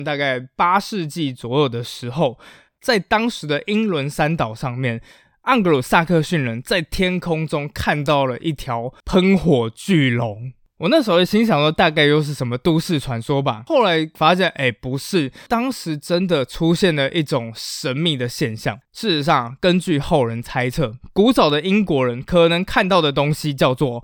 大概8世纪左右的时候，在当时的英伦三岛上面，盎格鲁撒克逊人在天空中看到了一条喷火巨龙。我那时候心想说大概又是什么都市传说吧，后来发现不是，当时真的出现了一种神秘的现象。事实上，根据后人猜测，古早的英国人可能看到的东西叫做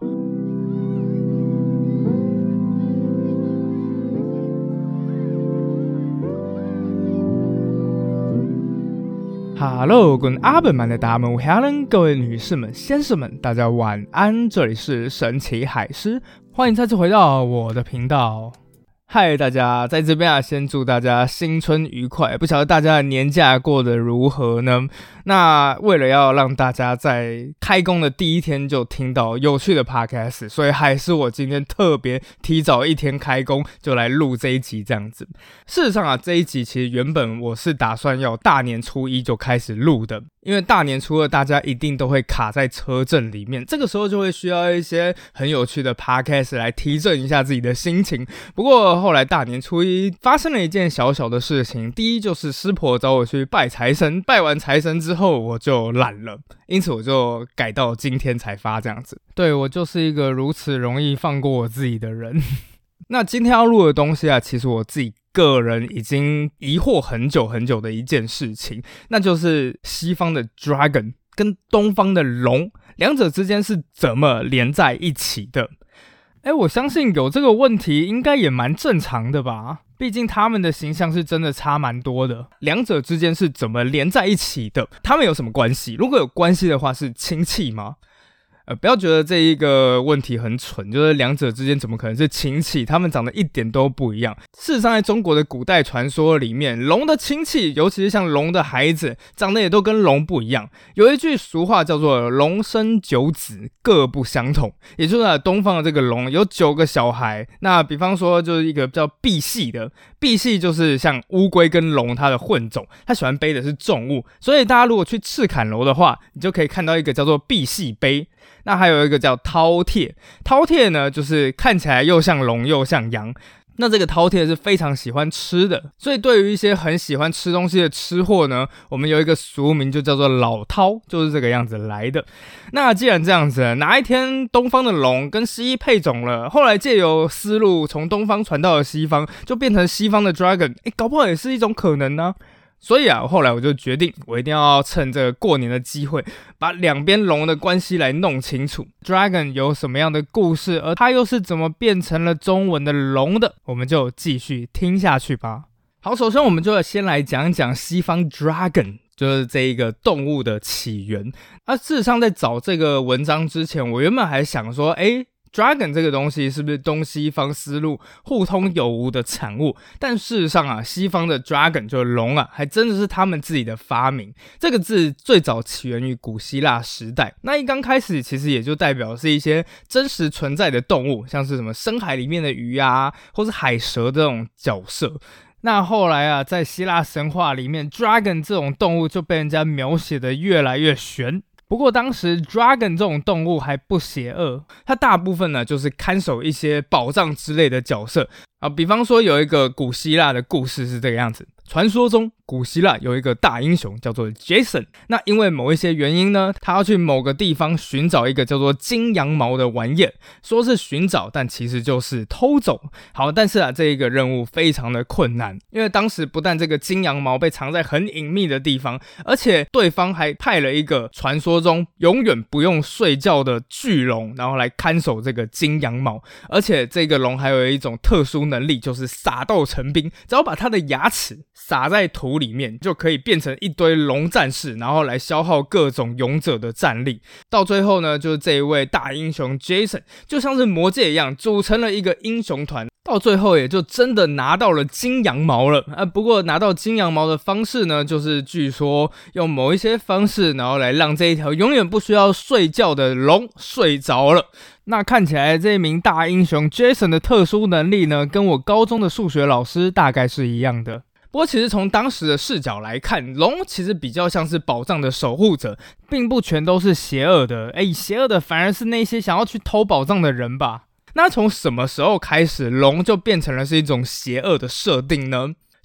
Hello， 跟阿本曼的大们，Helen， 各位女士们、先生们，大家晚安，这里是神奇海狮，欢迎再次回到我的频道。嗨，大家，在这边先祝大家新春愉快，不晓得大家的年假过得如何呢？那为了要让大家在开工的第一天就听到有趣的 podcast， 所以还是我今天特别提早一天开工就来录这一集这样子。事实上这一集其实原本我是打算要大年初一就开始录的，因为大年初二大家一定都会卡在车阵里面，这个时候就会需要一些很有趣的 podcast 来提振一下自己的心情。不过后来大年初一发生了一件小小的事情，第一就是师婆找我去拜财神，拜完财神之后我就懒了，因此我就改到今天才发这样子。对，我就是一个如此容易放过我自己的人。那今天要录的东西其实我自己个人已经疑惑很久很久的一件事情，那就是西方的 dragon 跟东方的龙，两者之间是怎么连在一起的？我相信有这个问题应该也蛮正常的吧，毕竟他们的形象是真的差蛮多的，两者之间是怎么连在一起的？他们有什么关系？如果有关系的话，是亲戚吗？不要觉得这一个问题很蠢，就是两者之间怎么可能是亲戚？他们长得一点都不一样。事实上，在中国的古代传说里面，龙的亲戚，尤其是像龙的孩子，长得也都跟龙不一样。有一句俗话叫做"龙生9子，各不相同"，也就是东方的这个龙有9个小孩。那比方说，就是一个叫赑屃的，赑屃就是像乌龟跟龙它的混种，它喜欢背的是重物，所以大家如果去赤坎楼的话，你就可以看到一个叫做赑屃碑。那还有一个叫饕餮，饕餮呢，就是看起来又像龙又像羊。那这个饕餮是非常喜欢吃的，所以对于一些很喜欢吃东西的吃货呢，我们有一个俗名就叫做老饕，就是这个样子来的。那既然这样子，哪一天东方的龙跟西医配种了，后来借由丝路从东方传到了西方，就变成西方的 dragon， 搞不好也是一种可能呢。所以后来我就决定，我一定要趁这个过年的机会，把两边龙的关系来弄清楚。Dragon 有什么样的故事，而它又是怎么变成了中文的龙的？我们就继续听下去吧。好，首先我们就先来讲讲西方 Dragon， 就是这一个动物的起源。事实上，在找这个文章之前，我原本还想说，Dragon 这个东西是不是东西方思路互通有无的产物？但事实上西方的 Dragon 就是龙还真的是他们自己的发明。这个字最早起源于古希腊时代，那一刚开始其实也就代表是一些真实存在的动物，像是什么深海里面的鱼或是海蛇这种角色。那后来在希腊神话里面 Dragon 这种动物就被人家描写的越来越玄。不过当时 Dragon 这种动物还不邪恶，它大部分呢就是看守一些宝藏之类的角色比方说有一个古希腊的故事是这个样子，传说中古希腊有一个大英雄叫做 Jason， 那因为某一些原因呢，他要去某个地方寻找一个叫做金羊毛的玩意，说是寻找，但其实就是偷走。好，但是这一个任务非常的困难，因为当时不但这个金羊毛被藏在很隐秘的地方，而且对方还派了一个传说中永远不用睡觉的巨龙，然后来看守这个金羊毛。而且这个龙还有一种特殊能力，就是撒豆成兵，只要把它的牙齿撒在土里面，就可以变成一堆龙战士，然后来消耗各种勇者的战力。到最后呢，就是这一位大英雄 Jason 就像是魔戒一样，组成了一个英雄团，到最后也就真的拿到了金羊毛了不过拿到金羊毛的方式呢，就是据说用某一些方式，然后来让这一条永远不需要睡觉的龙睡着了。那看起来这一名大英雄 Jason 的特殊能力呢，跟我高中的数学老师大概是一样的。不过其实从当时的视角来看，龙其实比较像是宝藏的守护者，并不全都是邪恶的邪恶的反而是那些想要去偷宝藏的人吧。那从什么时候开始龙就变成了是一种邪恶的设定呢？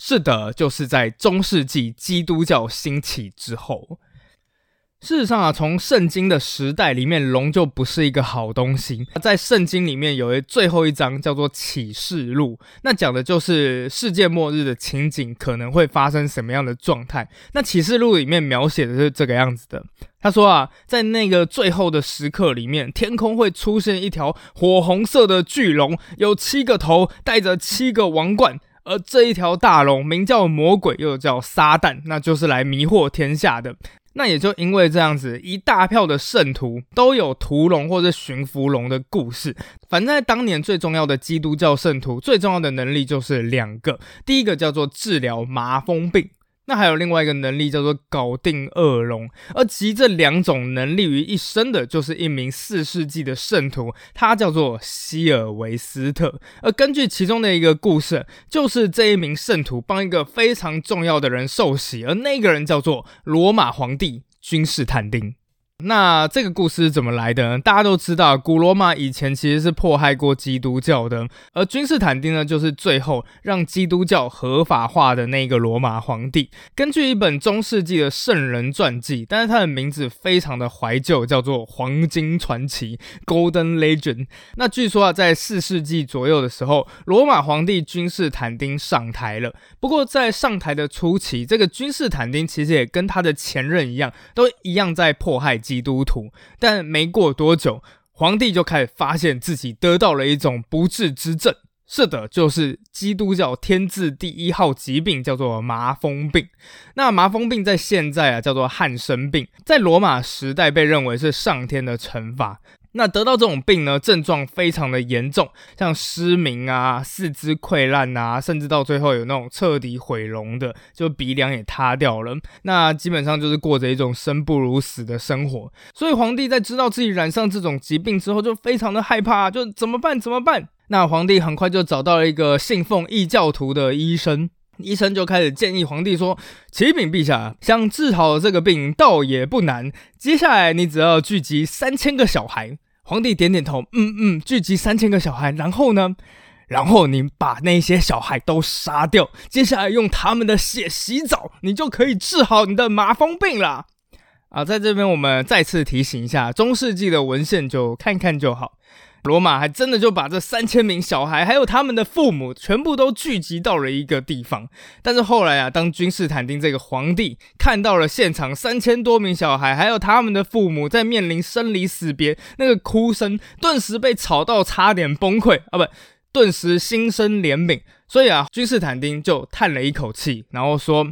是的，就是在中世纪基督教兴起之后。事实上啊，从圣经的时代里面，龙就不是一个好东西。在圣经里面有最后一章叫做启示录，那讲的就是世界末日的情景可能会发生什么样的状态。那启示录里面描写的是这个样子的，他说啊，在那个最后的时刻里面，天空会出现一条火红色的巨龙，有7个头，带着7个王冠。而这一条大龙名叫魔鬼，又叫撒旦，那就是来迷惑天下的。那也就因为这样子，一大票的圣徒都有屠龙或者驯服龙的故事。反正在当年最重要的基督教圣徒，最重要的能力就是2个，第一个叫做治疗麻风病，那还有另外一个能力叫做搞定恶龙，而集这2种能力于一身的就是一名4世纪的圣徒，他叫做希尔维斯特。而根据其中的一个故事，就是这一名圣徒帮一个非常重要的人受洗，而那个人叫做罗马皇帝君士坦丁。那这个故事是怎么来的呢？大家都知道，古罗马以前其实是迫害过基督教的，而君士坦丁呢，就是最后让基督教合法化的那个罗马皇帝。根据一本中世纪的圣人传记，但是他的名字非常的怀旧，叫做《黄金传奇》 （Golden Legend）。那据说啊，在4世纪左右的时候，罗马皇帝君士坦丁上台了。不过在上台的初期，这个君士坦丁其实也跟他的前任一样，都一样在迫害基督徒，但没过多久，皇帝就开始发现自己得到了一种不治之症。是的，就是基督教天字第1号疾病，叫做麻风病。那麻风病在现在啊叫做汉生病，在罗马时代被认为是上天的惩罚。那得到这种病呢，症状非常的严重，像失明啊、四肢溃烂啊，甚至到最后有那种彻底毁容的，就鼻梁也塌掉了。那基本上就是过着一种生不如死的生活。所以皇帝在知道自己染上这种疾病之后，就非常的害怕，就怎么办？那皇帝很快就找到了一个信奉异教徒的医生。医生就开始建议皇帝说，启禀陛下，想治好这个病倒也不难，接下来你只要聚集3000个小孩。皇帝点点头，聚集3000个小孩，然后呢？然后你把那些小孩都杀掉，接下来用他们的血洗澡，你就可以治好你的麻风病了。在这边我们再次提醒一下，中世纪的文献就看看就好。罗马还真的就把这3000名小孩还有他们的父母全部都聚集到了一个地方。但是后来啊，当君士坦丁这个皇帝看到了现场3000多名小孩还有他们的父母在面临生离死别，那个哭声顿时被吵到差点崩溃顿时心生怜悯。所以啊，君士坦丁就叹了一口气，然后说，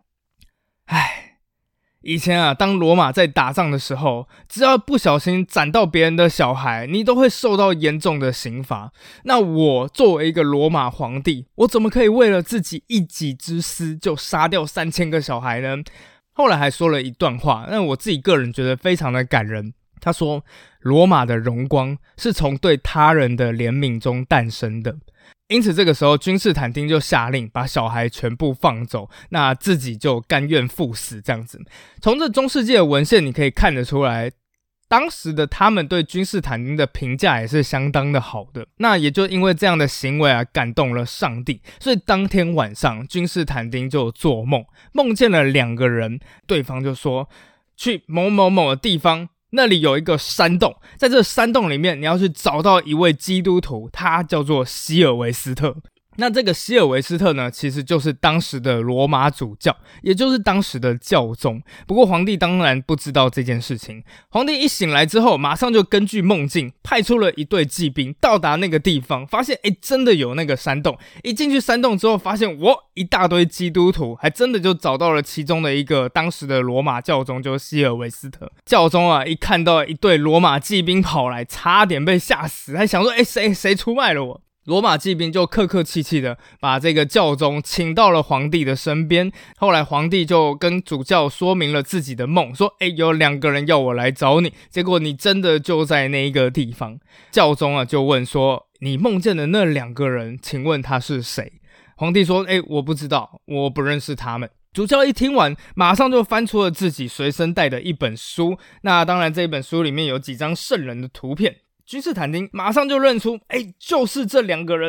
以前啊，当罗马在打仗的时候，只要不小心斩到别人的小孩，你都会受到严重的刑罚。那我作为一个罗马皇帝，我怎么可以为了自己一己之私就杀掉3000个小孩呢？后来还说了一段话，那我自己个人觉得非常的感人。他说，罗马的荣光是从对他人的怜悯中诞生的。因此这个时候君士坦丁就下令把小孩全部放走，那自己就甘愿赴死这样子。从这中世纪的文献你可以看得出来，当时的他们对君士坦丁的评价也是相当的好的。那也就因为这样的行为啊，感动了上帝，所以当天晚上君士坦丁就做梦，梦见了2个人，对方就说，去某某某的地方，那里有一个山洞，在这山洞里面你要去找到一位基督徒，他叫做希尔维斯特。那这个希尔维斯特呢，其实就是当时的罗马主教，也就是当时的教宗。不过皇帝当然不知道这件事情。皇帝一醒来之后，马上就根据梦境派出了一队骑兵到达那个地方，发现真的有那个山洞。一进去山洞之后，发现一大堆基督徒，还真的就找到了其中的一个当时的罗马教宗，就是希尔维斯特。教宗啊，一看到一队罗马骑兵跑来，差点被吓死，还想说谁出卖了我。罗马骑兵就客客气气的把这个教宗请到了皇帝的身边。后来皇帝就跟主教说明了自己的梦，说有2个人要我来找你，结果你真的就在那一个地方。教宗啊就问说，你梦见的那2个人，请问他是谁？皇帝说，我不知道，我不认识他们。主教一听完，马上就翻出了自己随身带的一本书。那当然这本书里面有几张圣人的图片，君士坦丁马上就认出，就是这2个人。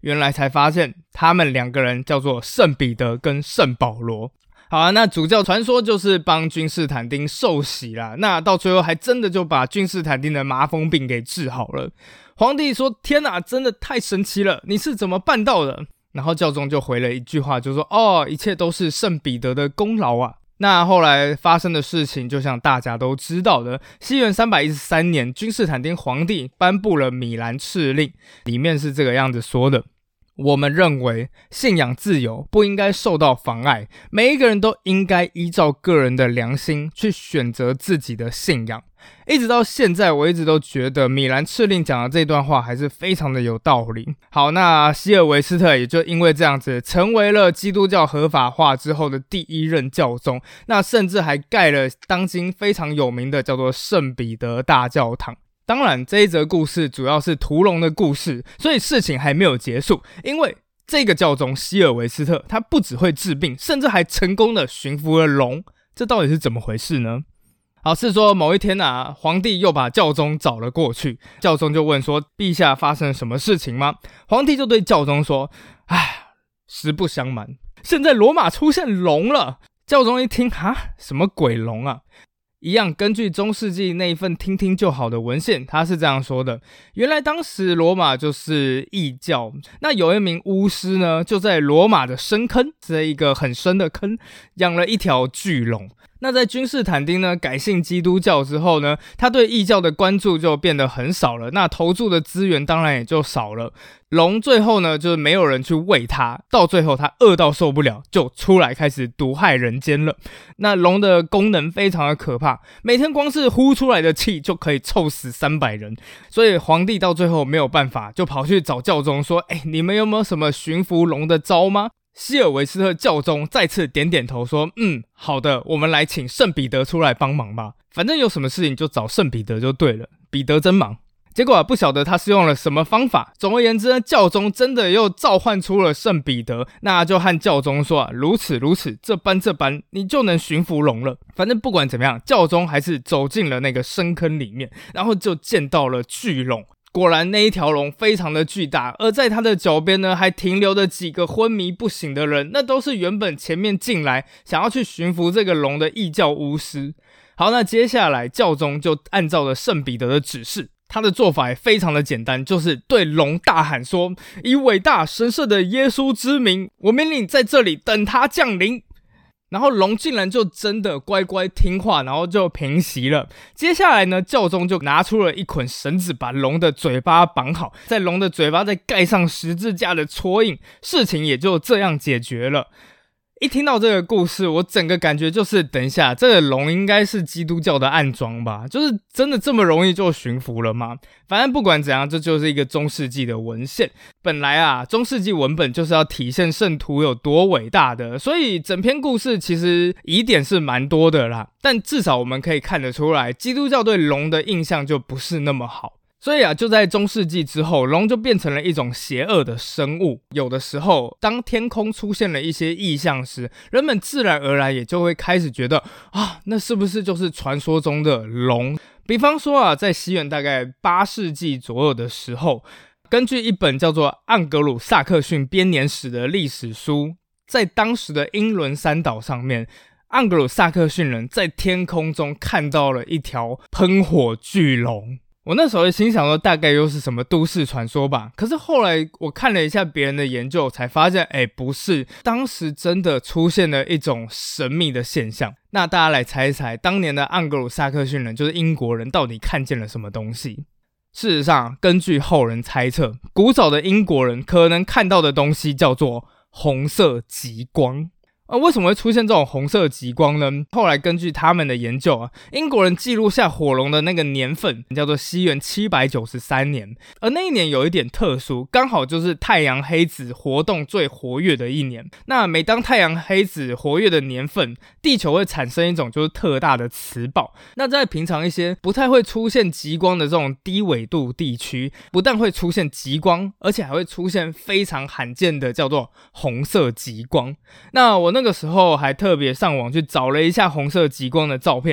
原来才发现他们2个人叫做圣彼得跟圣保罗。好啊，那主教传说就是帮君士坦丁受洗啦，那到最后还真的就把君士坦丁的麻风病给治好了。皇帝说：天哪，真的太神奇了，你是怎么办到的？然后教宗就回了一句话，就说：一切都是圣彼得的功劳啊。那后来发生的事情就像大家都知道的，西元313年君士坦丁皇帝颁布了米兰敕令，里面是这个样子说的：我们认为信仰自由不应该受到妨碍，每一个人都应该依照个人的良心去选择自己的信仰。一直到现在，我一直都觉得米兰敕令讲的这段话还是非常的有道理。好，那希尔维斯特也就因为这样子成为了基督教合法化之后的第1任教宗，那甚至还盖了当今非常有名的叫做圣彼得大教堂。当然这一则故事主要是屠龙的故事，所以事情还没有结束，因为这个教宗希尔维斯特他不只会治病，甚至还成功的驯服了龙，这到底是怎么回事呢？好，是说某一天啊，皇帝又把教宗找了过去，教宗就问说：陛下发生了什么事情吗？皇帝就对教宗说：实不相瞒，现在罗马出现龙了。教宗一听，什么鬼龙啊？一样，根据中世纪那一份听听就好的文献，他是这样说的：原来当时罗马就是异教，那有一名巫师呢，就在罗马的深坑，这一个很深的坑，养了一条巨龙。那在君士坦丁呢改信基督教之后呢，他对异教的关注就变得很少了，那投注的资源当然也就少了。龙最后呢就是没有人去喂它，到最后它饿到受不了，就出来开始毒害人间了。那龙的功能非常的可怕，每天光是呼出来的气就可以臭死300人，所以皇帝到最后没有办法，就跑去找教宗说：你们有没有什么驯服龙的招吗？希尔维斯特教宗再次点点头说：好的，我们来请圣彼得出来帮忙吧，反正有什么事情就找圣彼得就对了，彼得真忙。结果不晓得他是用了什么方法，总而言之呢，教宗真的又召唤出了圣彼得，那就和教宗说：如此如此，这般你就能驯服龙了。反正不管怎么样，教宗还是走进了那个深坑里面，然后就见到了巨龙。果然那一条龙非常的巨大，而在它的脚边呢还停留着几个昏迷不醒的人，那都是原本前面进来想要去驯服这个龙的异教巫师。好，那接下来教宗就按照了圣彼得的指示，他的做法也非常的简单，就是对龙大喊说：以伟大神圣的耶稣之名，我命令在这里等他降临。然后龙竟然就真的乖乖听话，然后就平息了。接下来呢，教宗就拿出了一捆绳子，把龙的嘴巴绑好，在龙的嘴巴再盖上十字架的戳印，事情也就这样解决了。一听到这个故事，我整个感觉就是，等一下，这个龙应该是基督教的暗桩吧？就是真的这么容易就驯服了吗？反正不管怎样，这就是一个中世纪的文献。本来啊，中世纪文本就是要体现圣徒有多伟大的，所以整篇故事其实疑点是蛮多的啦。但至少我们可以看得出来，基督教对龙的印象就不是那么好。所以啊，就在中世纪之后，龙就变成了一种邪恶的生物。有的时候，当天空出现了一些异象时，人们自然而然也就会开始觉得那是不是就是传说中的龙？比方说啊，在西元大概8世纪左右的时候，根据一本叫做《盎格鲁撒克逊编年史》的历史书，在当时的英伦三岛上面，盎格鲁撒克逊人在天空中看到了一条喷火巨龙。我那时候心想说大概又是什么都市传说吧，可是后来我看了一下别人的研究，才发现不是，当时真的出现了一种神秘的现象。那大家来猜一猜，当年的盎格鲁撒克逊人，就是英国人，到底看见了什么东西？事实上，根据后人猜测，古早的英国人可能看到的东西叫做红色极光。为什么会出现这种红色极光呢？后来根据他们的研究英国人记录下火龙的那个年份叫做西元793年，而那一年有一点特殊，刚好就是太阳黑子活动最活跃的一年。那每当太阳黑子活跃的年份，地球会产生一种就是特大的磁暴。那在平常一些不太会出现极光的这种低纬度地区，不但会出现极光，而且还会出现非常罕见的叫做红色极光。那我那个时候还特别上网去找了一下红色极光的照片，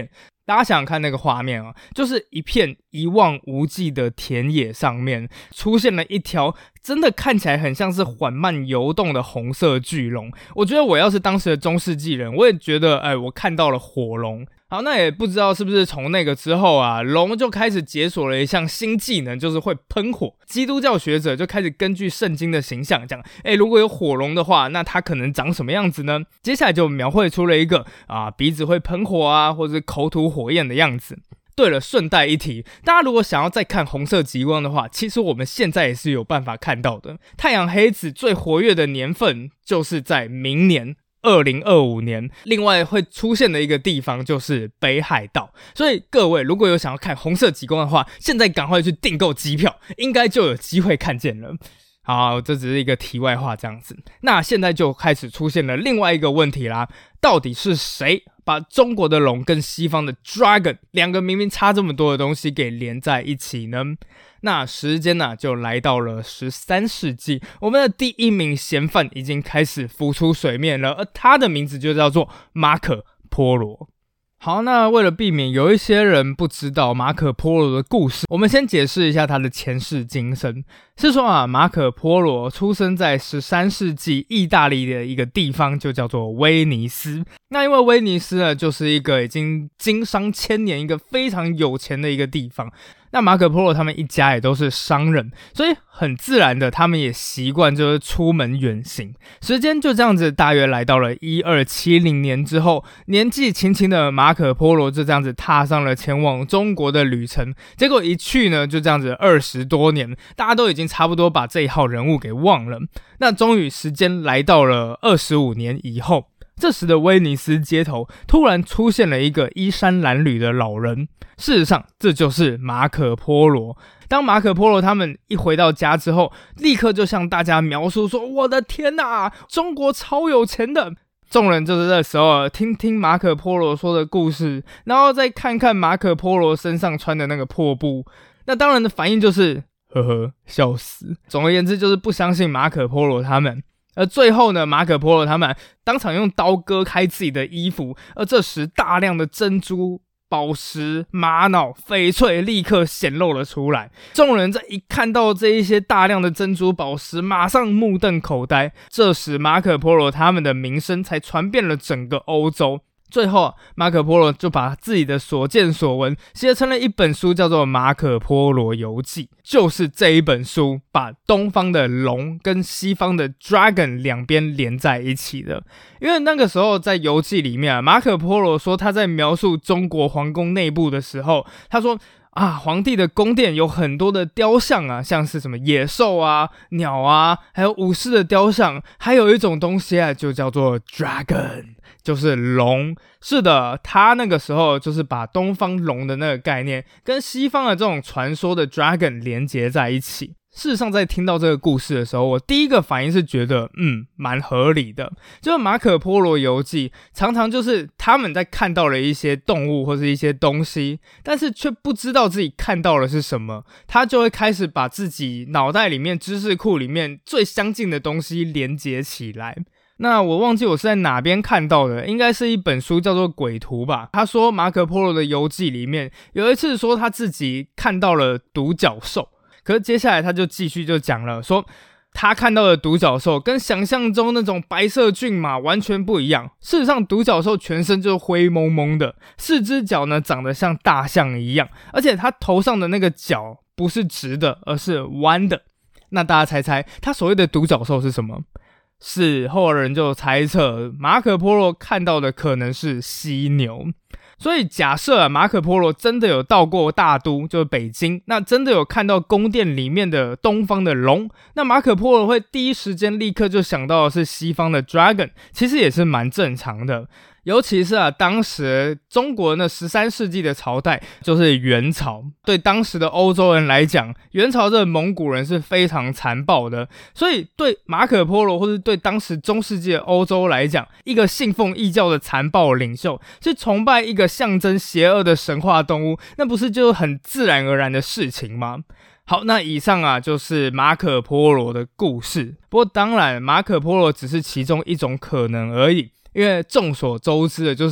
大家想想看那个画面啊，就是一片一望无际的田野上面出现了一条真的看起来很像是缓慢游动的红色巨龙。我觉得我要是当时的中世纪人，我也觉得我看到了火龙。好，那也不知道是不是从那个之后啊，龙就开始解锁了一项新技能，就是会喷火。基督教学者就开始根据圣经的形象讲，如果有火龙的话，那它可能长什么样子呢？接下来就描绘出了一个鼻子会喷火啊，或者是口吐火焰的样子。对了，顺带一提，大家如果想要再看红色极光的话，其实我们现在也是有办法看到的。太阳黑子最活跃的年份就是在明年2025年，另外会出现的一个地方就是北海道，所以各位如果有想要看红色极光的话，现在赶快去订购机票，应该就有机会看见了。好，这只是一个题外话这样子。那现在就开始出现了另外一个问题啦，到底是谁把中国的龙跟西方的 dragon 两个明明差这么多的东西给连在一起呢？那时间就来到了13世纪，我们的第一名嫌犯已经开始浮出水面了，而他的名字就叫做马可波罗。好，那为了避免有一些人不知道马可波罗的故事，我们先解释一下他的前世今生。是说马可波罗出生在13世纪意大利的一个地方，就叫做威尼斯。那因为威尼斯呢，就是一个已经经商千年、一个非常有钱的一个地方。那马可波罗他们一家也都是商人，所以很自然的他们也习惯就是出门远行。时间就这样子大约来到了1270年之后，年纪轻轻的马可波罗就这样子踏上了前往中国的旅程。结果一去呢，就这样子20多年，大家都已经差不多把这一号人物给忘了。那终于时间来到了25年以后，这时的威尼斯街头突然出现了一个衣衫褴褛的老人。事实上，这就是马可波罗。当马可波罗他们一回到家之后，立刻就向大家描述说：“我的天哪，中国超有钱的！”众人就是这时候听听马可波罗说的故事，然后再看看马可波罗身上穿的那个破布，那当然的反应就是呵呵，笑死。总而言之，就是不相信马可波罗他们。而最后呢，马可波罗他们当场用刀割开自己的衣服，而这时大量的珍珠、宝石、玛瑙、翡翠立刻显露了出来。众人在一看到这一些大量的珍珠宝石，马上目瞪口呆。这时马可波罗他们的名声才传遍了整个欧洲。最后马可波罗就把自己的所见所闻写成了一本书，叫做《马可波罗游记》。就是这一本书把东方的龙跟西方的 dragon 两边连在一起的。因为那个时候在游记里面马可波罗说他在描述中国皇宫内部的时候，他说皇帝的宫殿有很多的雕像像是什么野兽鸟还有武士的雕像，还有一种东西就叫做 dragon， 就是龙。是的，他那个时候就是把东方龙的那个概念跟西方的这种传说的 dragon 连结在一起。事实上在听到这个故事的时候，我第一个反应是觉得蛮合理的。就是马可波罗游记常常就是他们在看到了一些动物或是一些东西，但是却不知道自己看到的是什么，他就会开始把自己脑袋里面知识库里面最相近的东西连结起来。那我忘记我是在哪边看到的，应该是一本书叫做《鬼图》吧。他说马可波罗的游记里面有一次说他自己看到了独角兽，可是接下来他就继续就讲了，说他看到的独角兽跟想象中那种白色骏马完全不一样。事实上独角兽全身就是灰蒙蒙的，4只脚呢长得像大象一样，而且他头上的那个角不是直的，而是弯的。那大家猜猜他所谓的独角兽是什么？事后人就猜测马可波罗看到的可能是犀牛。所以假设马可波罗真的有到过大都，就是北京，那真的有看到宫殿里面的东方的龙，那马可波罗会第一时间立刻就想到的是西方的 dragon， 其实也是蛮正常的。尤其是当时中国那13世纪的朝代就是元朝，对当时的欧洲人来讲，元朝这蒙古人是非常残暴的，所以对马可波罗或是对当时中世纪的欧洲来讲，一个信奉异教的残暴领袖去崇拜一个象征邪恶的神话动物，那不是就很自然而然的事情吗？好，那以上就是马可波罗的故事。不过当然马可波罗只是其中一种可能而已，因为众所周知的就是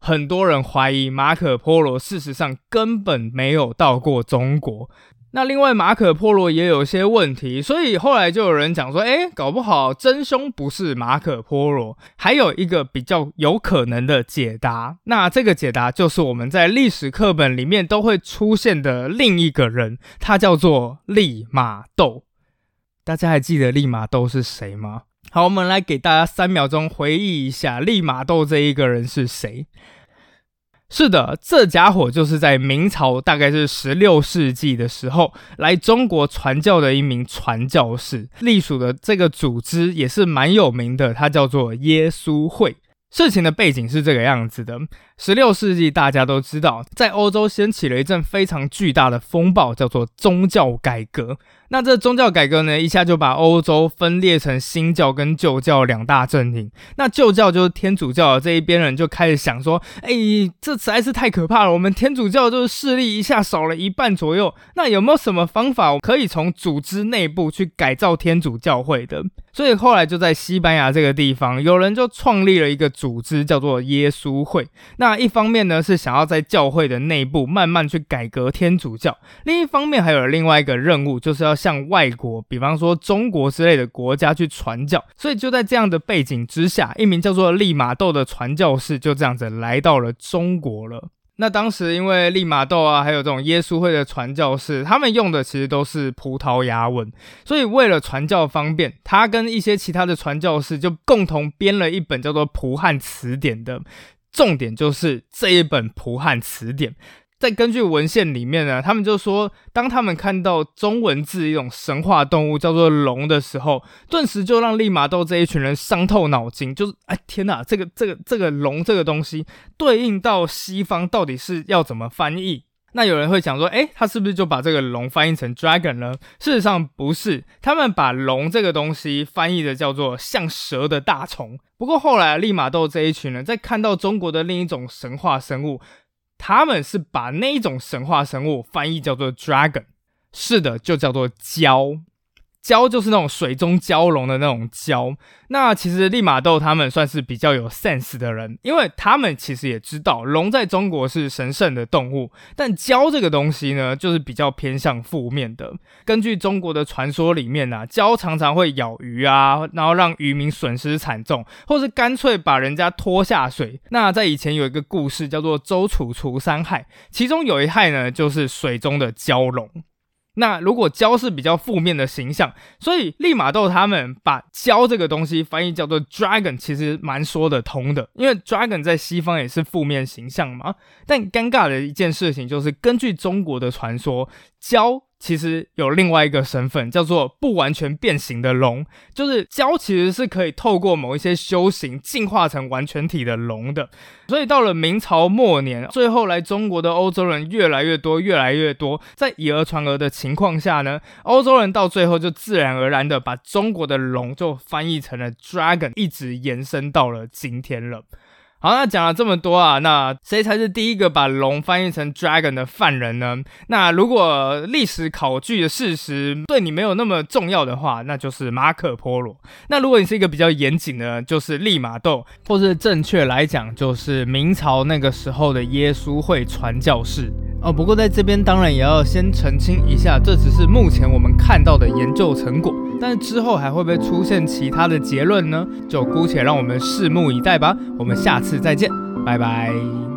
很多人怀疑马可波罗事实上根本没有到过中国。那另外马可波罗也有些问题，所以后来就有人讲说，搞不好真凶不是马可波罗，还有一个比较有可能的解答。那这个解答就是我们在历史课本里面都会出现的另一个人，他叫做利玛窦。大家还记得利玛窦是谁吗？好，我们来给大家3秒钟回忆一下利玛窦这一个人是谁。是的，这家伙就是在明朝大概是16世纪的时候来中国传教的一名传教士，隶属的这个组织也是蛮有名的，它叫做耶稣会。事情的背景是这个样子的，16世纪大家都知道，在欧洲掀起了一阵非常巨大的风暴，叫做宗教改革。那这宗教改革呢，一下就把欧洲分裂成新教跟旧教2大阵营。那旧教就是天主教的这一边人就开始想说，这实在是太可怕了，我们天主教就是势力一下少了1半左右，那有没有什么方法可以从组织内部去改造天主教会的？所以后来就在西班牙这个地方，有人就创立了一个组织叫做耶稣会。那一方面呢是想要在教会的内部慢慢去改革天主教，另一方面还有另外一个任务，就是要向外国，比方说中国之类的国家去传教。所以就在这样的背景之下，一名叫做利玛窦的传教士就这样子来到了中国了。那当时因为利玛窦啊，还有这种耶稣会的传教士，他们用的其实都是葡萄牙文，所以为了传教方便，他跟一些其他的传教士就共同编了一本叫做普汉词典的。重点就是这一本普汉词典，在根据文献里面呢，他们就说，当他们看到中文字一种神话动物叫做龙的时候，顿时就让利玛窦这一群人伤透脑筋，就是天哪，这个龙这个东西对应到西方到底是要怎么翻译？那有人会讲说，他是不是就把这个龙翻译成 dragon 呢？事实上不是，他们把龙这个东西翻译的叫做像蛇的大虫。不过后来利玛窦这一群人在看到中国的另一种神话生物，他们是把那一种神话生物翻译叫做 dragon， 是的，就叫做蛟。蛟就是那种水中蛟龙的那种蛟。那其实利玛窦他们算是比较有 sense 的人，因为他们其实也知道龙在中国是神圣的动物，但蛟这个东西呢，就是比较偏向负面的。根据中国的传说里面啊，蛟常常会咬鱼啊，然后让渔民损失惨重，或是干脆把人家拖下水。那在以前有一个故事叫做周楚除3害，其中有一害呢，就是水中的蛟龙。那如果蛟是比较负面的形象，所以利玛窦他们把蛟这个东西翻译叫做 dragon 其实蛮说得通的，因为 dragon 在西方也是负面形象嘛。但尴尬的一件事情就是，根据中国的传说，蛟其实有另外一个身份，叫做不完全变形的龙，就是蛟其实是可以透过某一些修行进化成完全体的龙的。所以到了明朝末年，最后来中国的欧洲人越来越多，在以讹传讹的情况下呢，欧洲人到最后就自然而然的把中国的龙就翻译成了 dragon， 一直延伸到了今天了。好，那讲了这么多啊，那谁才是第一个把龙翻译成 dragon 的犯人呢？那如果历史考据的事实对你没有那么重要的话，那就是马可波罗。那如果你是一个比较严谨的，就是利玛窦，或是正确来讲，就是明朝那个时候的耶稣会传教士。不过在这边当然也要先澄清一下，这只是目前我们看到的研究成果，但是之后还会不会出现其他的结论呢？就姑且让我们拭目以待吧。我们下次再见，拜拜。